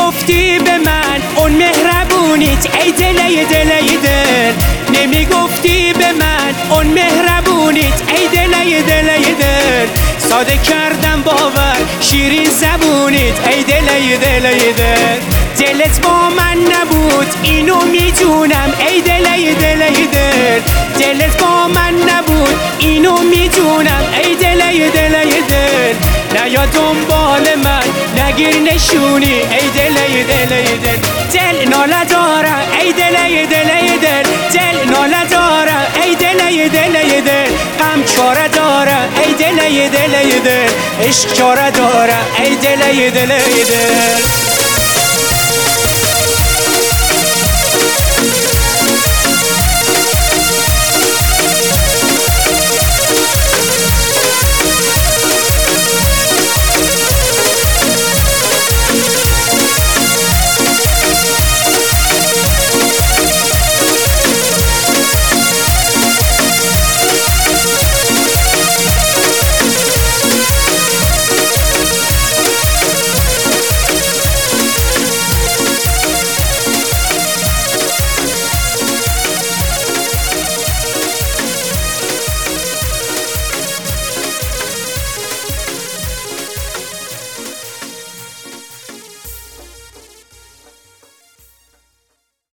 نمیگفتی به من اون مهربونیت ای دل ای دل ای دل، نمیگفتی به من اون مهربونیت ای دل ای دل ای دل، ساده کردم باور شیرین زبونیت ای دل ای دل ای دل، دلت با من نبود اینو میدونم ای دل ای دل ای دل، دلت با من نبود اینو میدونم ای دل ای دل ای دل، نیا دنبال من نگیر نشونی ای دل ای دل ای دل، دل ناله داره ای دل ای دل ای دل، دل ناله داره ای دل ای دل ای دل، غم چاره داره ای دل ای دل ای دل، عشق چاره داره ای دل ای دل ای دل.